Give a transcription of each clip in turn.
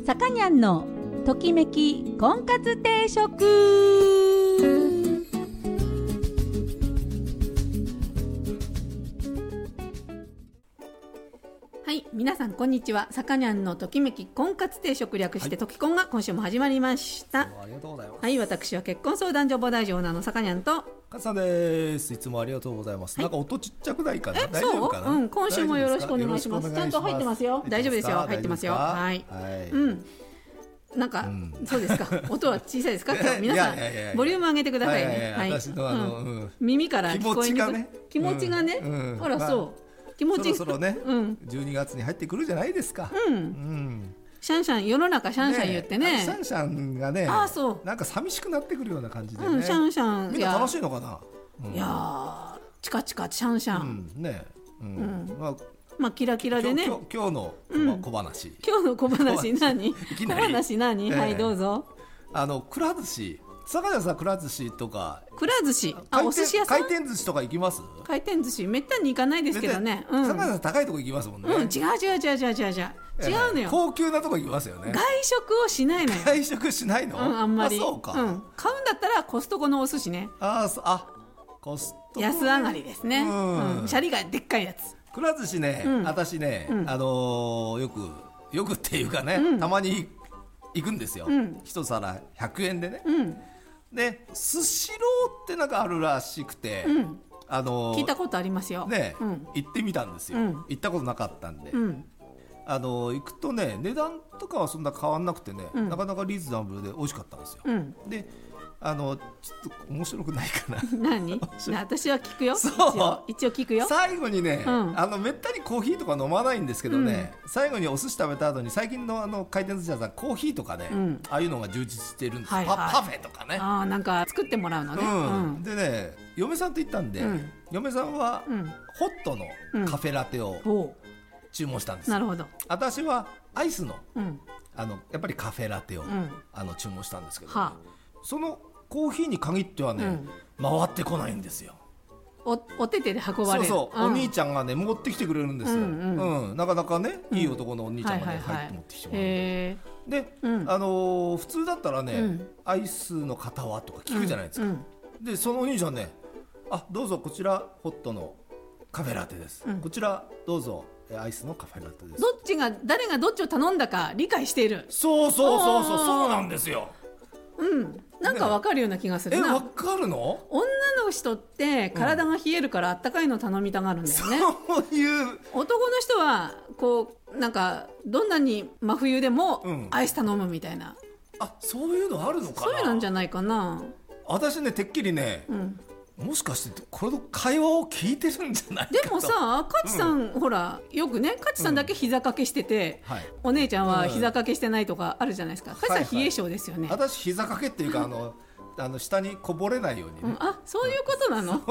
さかにゃんのときめき婚活定食。はい、皆さんこんにちは。さかにゃんのときめき婚活定食、略してときこんが今週も始まりました。 ありがとうございます。 はい、私は結婚相談所母大女オーナーのさかにゃんとかさです。いつもありがとうございます。なんか音ちっちゃくないかな。大丈夫かな。 うん、今週もよろしくお願いします。ちゃんと入ってますよ。大丈夫ですよ。入ってますよ。はい。うん。なんか、そうですか。音は小さいですか。皆さんボリューム上げてくださいね。はい。 私の耳から聞こえにくい。気持ちがね。ほらそう。気持ちそろそろね。12月に入ってくるじゃないですか。 シャンシャン、世の中シャンシャン言ってね。 シャンシャンがね。 あ、そう。 なんか寂しくなってくるような感じでね。 シャンシャン。 みんな楽しいのかな。 いやチカチカシャンシャン。 ね。 まあキラキラでね。 今日の小話。 今日の小話何？小話何？はいどうぞ。 くら寿司。坂田さんくら寿司とか。 くら寿司。あ、お寿司屋さん。 回転寿司とか行きます？ 回転寿司めったに行かないですけどね。 坂田さん高いとこ行きますもんね。 違うのよ。 高級なとこ行きますよね。 外食をしないのよ。 外食しないの？ あんまり。 そうか。 買うんだったらコストコのお寿司ね。 コストコ。 安上がりですね。シャリがでっかいやつ。 くら寿司ね、私ね、よくっていうかね、たまに行くんですよ。一皿100円でね。で、スシローってなんかあるらしくて、 聞いたことありますよ。 ね、行ってみたんですよ。行ったことなかったんで。行くとね、値段とかはそんな変わんなくてね、なかなかリーズナブルで美味しかったんですよ。で、ちょっと面白くないかな。 何？私は聞くよ。一応聞くよ。 最後にね、めったにコーヒーとか飲まないんですけどね、最後にお寿司食べた後に最近の回転寿司屋さんコーヒーとかね、ああいうのが充実してるんです。パフェとかね。 なんか作ってもらうのね。 でね、嫁さんと行ったんで、嫁さんはホットのカフェラテを注文したんです。 なるほど。 私はアイスのやっぱりカフェラテを注文したんですけど、そのコーヒーに限ってはね、回ってこないんですよ。 お手手で運ばれる。 そう、お兄ちゃんがね持ってきてくれるんですよ。なかなかね、いい男のお兄ちゃんがね入って持ってきてもらう。で、普通だったらね、アイスの方はとか聞くじゃないですか。で、そのお兄ちゃんね、どうぞこちらホットのカフェラテです。こちらどうぞアイスのカフェラテです。 誰がどっちを頼んだか理解している。 そうなんですよ。 なんか分かるような気がするな。 分かるの？ 女の人って体が冷えるからあったかいの頼みたがるんだよね。 そういう男の人はこうなんかどんなに真冬でもアイス頼むみたいな。 そういうのあるのかな？ そうなんじゃないかな。 私ね、てっきりね、もしかしてこの会話を聞いてるんじゃないかと。 でもさ、カチさん、ほらよくね、カチさんだけ膝掛けしてて、お姉ちゃんは膝掛けしてないとかあるじゃないですか。カチさん冷え性ですよね。 私膝掛けっていうか下にこぼれないようにね。 そういうことなの？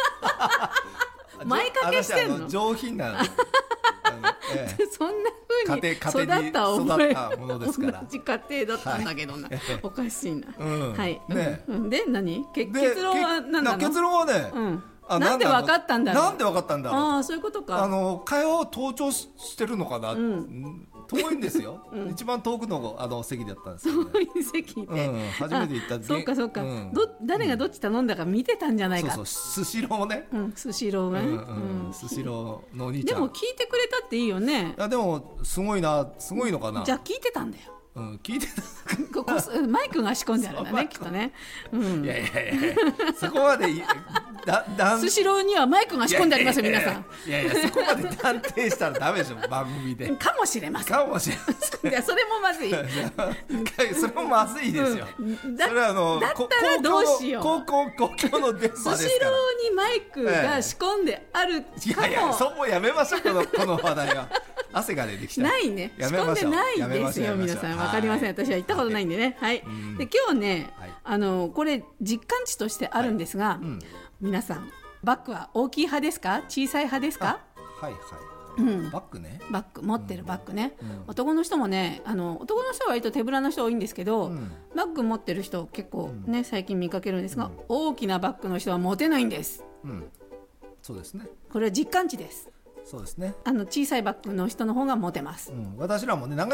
前掛けしてんの？ 上品なそんな風に育ったものですから。 同じ家庭だったんだけどな。おかしいな。はい。 で何？結論は何なの？ 結論はね、 なんで分かったんだろう。 なんで分かったんだろう。 そういうことか。 会話を盗聴してるのかな。遠いんですよ。一番遠くの席だったんですよ。 遠い席で。 初めて行った。 そうか。誰がどっち頼んだか見てたんじゃないか。 スシローね。 スシローね。 スシローのお兄ちゃん。 でも聞いてくれたっていいよね。 でもすごいのかな。 じゃあ聞いてたんだよ。 聞いてた。 マイクが仕込んであるんだね、きっとね。 いやそこまでスシローにはマイクが仕込んでありますよ、皆さん。 いやそこまで断定したらダメでしょ、番組で。 かもしれません。いや、それもまずい。 それもまずいですよ。 だったらどうしよう。 公共の電波ですから。 スシローにマイクが仕込んであるかも。 いやそうやめましょう、この話題は。汗が出てきた。 ないね。仕込んでないですよ、皆さん。わかりません。私は行ったことないんでね。はい。で、今日ね、これ実感値としてあるんですが、皆さんバッグは大きい派ですか？小さい派ですか？ バッグね。 バッグ持ってるバッグね。男の人もね、男の人は割と手ぶらの人多いんですけど、バッグ持ってる人結構ね、最近見かけるんですが、大きなバッグの人は持てないんです。 そうですね。 これは実感値です。 そうですね。 小さいバッグの人の方がモテます。 私らもね、長い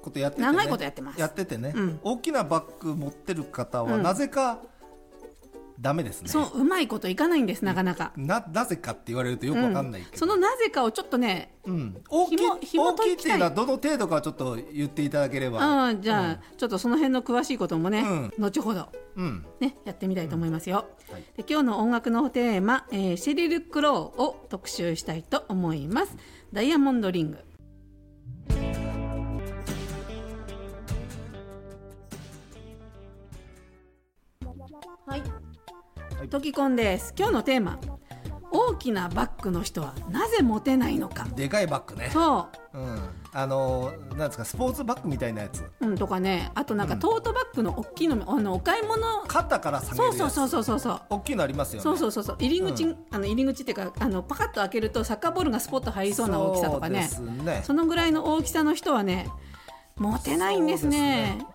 ことやっててね、 長いことやってます。 やっててね、大きなバッグ持ってる方はなぜかダメですね。 そう、うまいこといかないんです、なかなか。 なぜかって言われるとよくわかんないけど、 そのなぜかをちょっとね、 大きいっていうのはどの程度かちょっと言っていただければ。 じゃあ、ちょっとその辺の詳しいこともね、後ほど、ね、やってみたいと思いますよ。で、今日の音楽のテーマ、シェリル・クローを特集したいと思います。ダイヤモンドリング。はい、トキコンです。今日のテーマ、大きなバッグの人はなぜモテないのか。 でかいバッグね。 そう、 なんですか、スポーツバッグみたいなやつ、 とかね、あとなんかトートバッグの大きいの、お買い物肩から下げるやつ、 そう大きいのありますよね。 そう入り口っていうか、パカッと開けるとサッカーボールがスポッと入りそうな大きさとかね、そのぐらいの大きさの人はね、モテないんですね。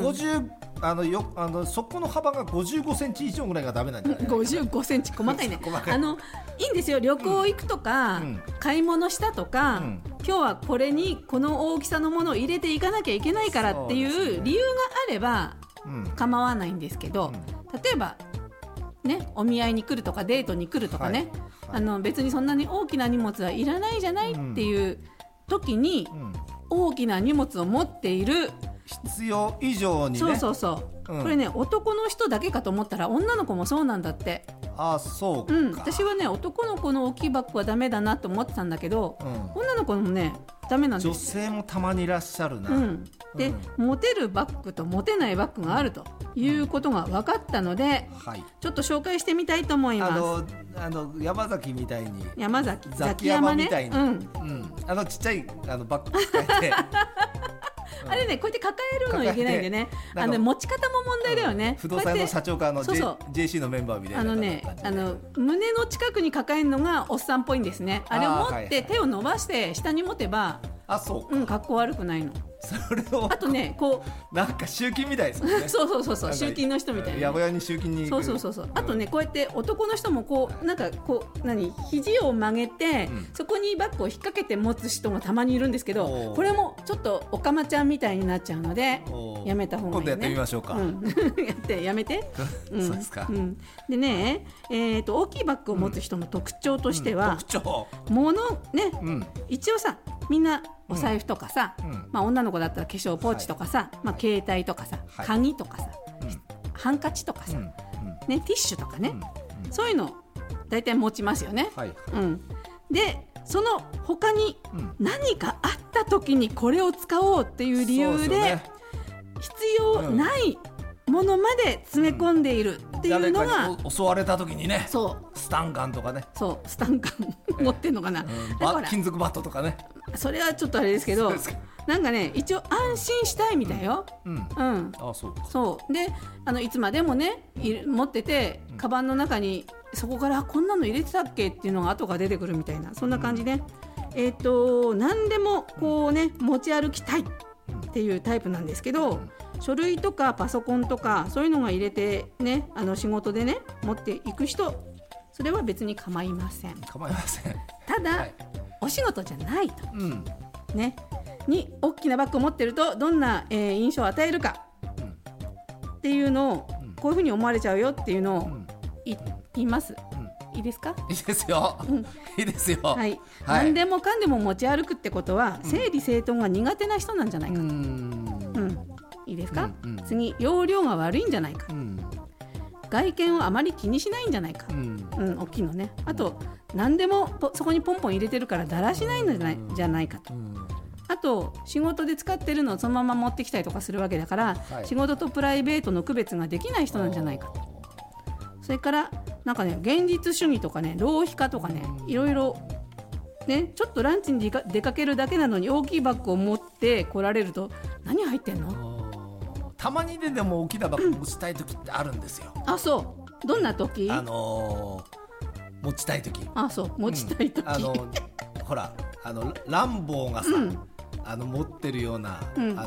底の幅が55センチ以上ぐらいがダメなんじゃない 55センチ、細かいね。いいんですよ、旅行行くとか、買い物したとか、今日はこれにこの大きさのものを入れていかなきゃいけないからっていう理由があれば構わないんですけど、例えばね、お見合いに来るとかデートに来るとかね、別にそんなに大きな荷物はいらないじゃないっていう時に、大きな荷物を持っている、 必要以上にね、 これね、男の人だけかと思ったら女の子もそうなんだって。 そうか。 私はね、男の子の大きいバッグはダメだなと思ってたんだけど、女の子もねダメなんです。 女性もたまにいらっしゃるな。 で、モテるバッグとモテないバッグがあるということが分かったので、ちょっと紹介してみたいと思います。 山崎みたいに、 ザキヤマね、 みたいに、ちっちゃいバッグ使えてあれね、こうやって抱えるのいけないんでね、持ち方も問題だよね。 不動産の社長かJC のメンバーみたいな胸の近くに抱えるのがおっさんっぽいんですね。あれを持って手を伸ばして下に持てば、格好悪くないの。 それをあとね、こうなんか集金みたいですもんね。 そう集金の人みたいな、 八百屋に集金に行く。 あとね、こうやって男の人も肘を曲げて、そこにバッグを引っ掛けて持つ人がたまにいるんですけど、これもちょっとおかまちゃんみたいになっちゃうのでやめた方がいいね。 今度やってみましょうか。 やめて。 そうですか。 でね、大きいバッグを持つ人の特徴としては、物ね、一応さ、みんなお財布とかさ、女の子だったら化粧ポーチとかさ、携帯とかさ、鍵とかさ、ハンカチとかさ、ね、ティッシュとかね、そういうの大体持ちますよね。で、その他に何かあった時にこれを使おうっていう理由で必要ないものまで詰め込んでいるっていうのが、 誰かに襲われた時にね、スタンガンとかね、 スタンガン持ってんのかな、 金属バットとかね。 それはちょっとあれですけど、なんかね、一応安心したいみたいよ。そうで、いつまでもね持ってて、カバンの中にそこからこんなの入れてたっけっていうのが後から出てくるみたいな、そんな感じで、何でもこうね、持ち歩きたいっていうタイプなんですけど、書類とかパソコンとかそういうのが入れてね、仕事でね持っていく人、それは別に構いません。ただ、お仕事じゃないと、ね、に大きなバッグを持ってるとどんな、印象を与えるかっていうのを、こういうふうに思われちゃうよっていうのを言います。いいですか？ いいですよ。いいですよ。 何でもかんでも持ち歩くってことは、整理整頓が苦手な人なんじゃないかと。いいですか？次、容量が悪いんじゃないか。外見をあまり気にしないんじゃないか。大きいのね。あと、何でもそこにポンポン入れてるからだらしないんじゃないかと。あと、仕事で使ってるのをそのまま持ってきたりとかするわけだから、仕事とプライベートの区別ができない人なんじゃないかと。それからなんかね、現実主義とかね、浪費家とかね、いろいろね、ちょっとランチに出かけるだけなのに大きいバッグを持って来られると、何入ってんの？ たまにでも大きなバッグ持ちたい時ってあるんですよ。 そう。どんな時？ 持ちたい時。 持ちたい時。 ほら、ランボーがさ、持ってるような、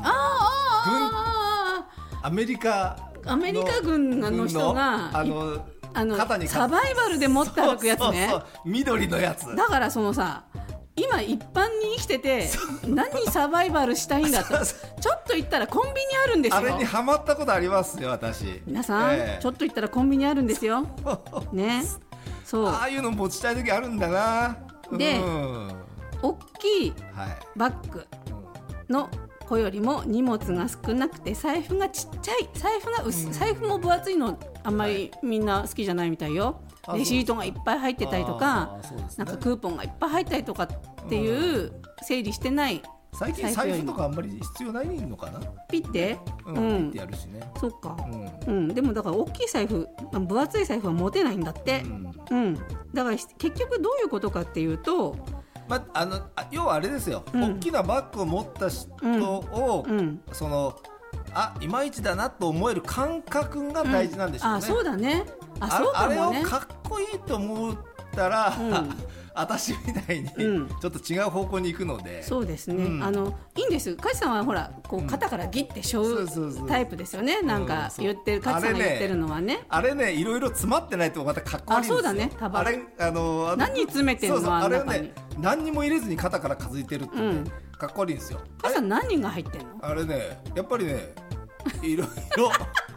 アメリカ軍の人が肩にサバイバルで持って歩くやつね。 緑のやつだから、そのさ、 今一般に生きてて何サバイバルしたいんだとちょっと言ったらコンビニあるんですよ。 あれにハマったことありますよ私。 皆さん、ちょっと言ったらコンビニあるんですよね。そう、 ああいうの持ちたい時あるんだな。 で、大きいバッグの子よりも荷物が少なくて財布がちっちゃい、財布も分厚いのあんまりみんな好きじゃないみたいよ。レシートがいっぱい入ってたりとか、なんかクーポンがいっぱい入ったりとかっていう整理してない。 最近財布とかあんまり必要ないのかな。 ピッて、 ピッてやるしね。 そっか、でもだから大きい財布、分厚い財布は持てないんだって、だから結局どういうことかっていうと、 要はあれですよ、大きなバッグを持った人を、そのいまいちだなと思える感覚が大事なんでしょうね。 そうだね。 あれをかっこいいと思ったら、私みたいにちょっと違う方向に行くので、 そうですね、いいんです。カジさんはほらこう肩からギッて背負うタイプですよね。なんか言ってる、カジさんが言ってるのはね、 あれね、いろいろ詰まってないとまたかっこいいんですよ。 そうだね。 あれ何詰めてんの？ あれはね、何にも入れずに肩から数えてるってね、かっこいいんですよ。 カジさん何が入ってんの？ あれね、やっぱりね、いろいろ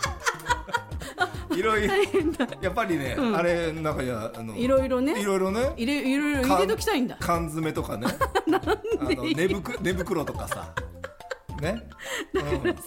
やっぱりね、あれなんかいろいろね、いろいろ入れときたいんだ。 缶詰とかね寝袋とかさね、 だ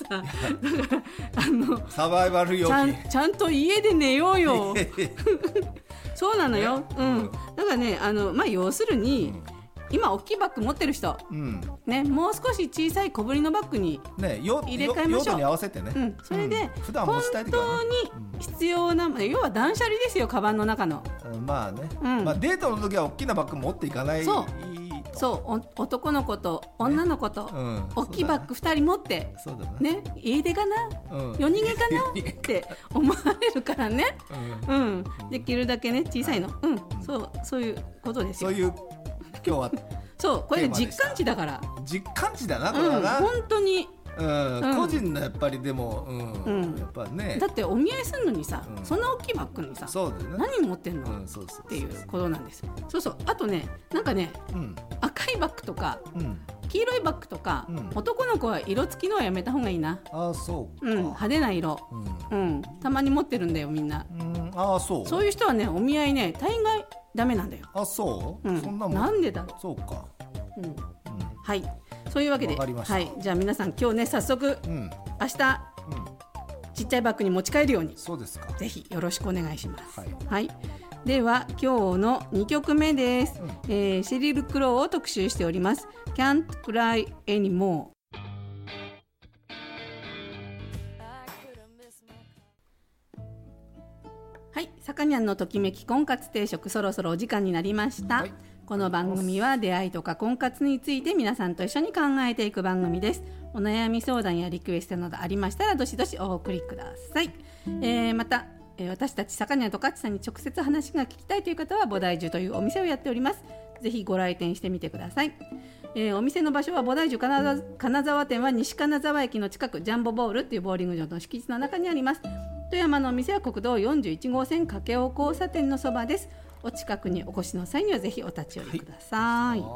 からサバイバル用品ちゃんと家で寝ようよそうなのよ、だからね、要するに、今大きいバッグ持ってる人、ね、もう少し小さい小ぶりのバッグに入れ替えましょう。 用途に合わせてね、 それで本当に必要な、要は断捨離ですよ、カバンの中の。 まあね、デートの時は大きなバッグ持っていかない。 そう男の子と女の子と大きいバッグ2人持って、ね、家出かな、夜逃げかなって思われるからね、できるだけね小さいの、そういうことですよ。 そういう今日はそうこれ実感値だから。 実感値だな、これはな、 本当に。 個人のやっぱりでも、やっぱね、 だってお見合いするのにさ、そんな大きいバッグにさ、何持ってんのっていうことなんです。そうあとね、なんかね、赤いバッグとか黄色いバッグとか、男の子は色付きのはやめた方がいいな。 そうか、 派手な色、たまに持ってるんだよみんな。そういう人はね、お見合いね、大概ダメなんだよ。 そんなもん。 なんでだろう。 そうか。 はい、そういうわけで、じゃあ皆さん今日ね、早速、明日、ちっちゃいバッグに持ち帰るように、ぜひよろしくお願いします。では今日の2曲目です。シェリル・クローを特集しております。 Can't Cry Anymore。はい、さかにゃんのときめき婚活定食、そろそろお時間になりました。この番組は出会いとか婚活について皆さんと一緒に考えていく番組です。お悩み相談やリクエストなどありましたらどしどしお送りください。また、私たちさかにゃんとかちさんに直接話が聞きたいという方は、菩提樹というお店をやっております。ぜひご来店してみてください。お店の場所は菩提樹金沢店は西金沢駅の近く、ジャンボボールっていうボーリング場の敷地の中にあります。富山のお店は国道41号線掛尾交差点のそばです。お近くにお越しの際にはぜひお立ち寄りください。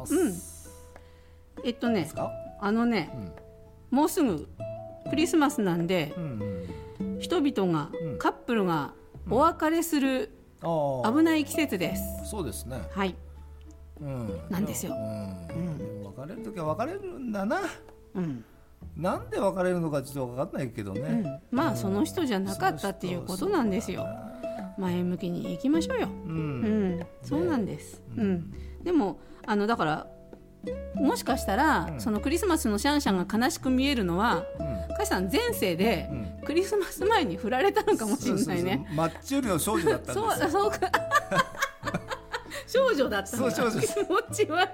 もうすぐクリスマスなんで、人々が、カップルがお別れする危ない季節です。 そうですね。 はい。なんですよ。 別れる時は別れるんだな。なんで別れるのかちょっと分かんないけどね。 その人じゃなかったっていうことなんですよ。前向きに行きましょうよ。そうなんです。でもだからもしかしたら、そのクリスマスのシャンシャンが悲しく見えるのは、カイさん前世でクリスマス前に振られたのかもしれないね。 マッチ売りの少女だったんですよ。 そうか少女だったの。気持ち悪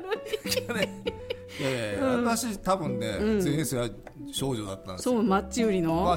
い。 私多分ね、前世は少女だったんですよ。 そう、マッチ売りの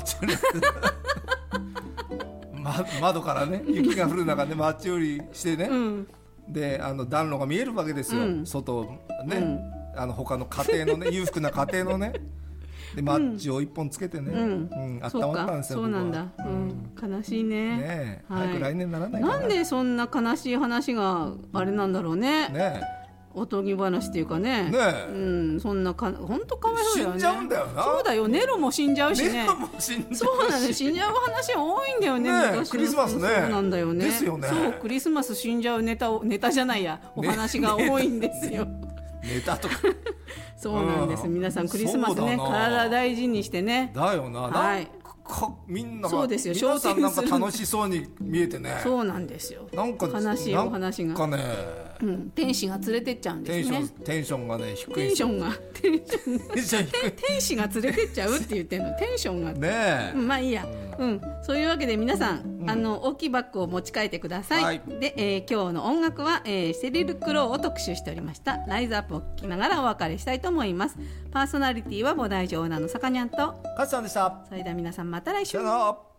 窓からね、雪が降る中でマッチ売りしてね、で暖炉が見えるわけですよ、外ね、他の家庭のね裕福な家庭のね、でマッチを一本つけてね、温まったんですよ。 そうなんだ。悲しいね。 早く来年ならないかな。 なんでそんな悲しい話があれなんだろうね。 おとぎ話っていうかね。そんな本当かわいそうだよね。 死んじゃうんだよな。 そうだよ、ネロも死んじゃうしね。 ネロも死んじゃうし。 そうなんです、死んじゃう話多いんだよね。昔のクリスマスね。 そうなんだよね。 ですよね。 そう、クリスマス死んじゃうネタじゃないや、お話が多いんですよ。 ネタとか。 そうなんです。皆さんクリスマスね、体大事にしてね。 だよな。はい。みんなそうですよ。皆さんなんか楽しそうに見えてね。 そうなんですよ。 なんか悲しいお話が。 なんかね、 天使が連れてっちゃうんですね。 テンションがね低い。 テンション天使が連れてっちゃうって言ってんの。テンションがね。まあいいや。そういうわけで皆さん大きいバッグを持ち帰ってください。で今日の音楽はセリル・クローを特集しておりました。ライズアップを聞きながらお別れしたいと思います。パーソナリティは菩提寺オーナーのさかにゃんとかつさんでした。 それでは皆さんまた来週。 さよなら。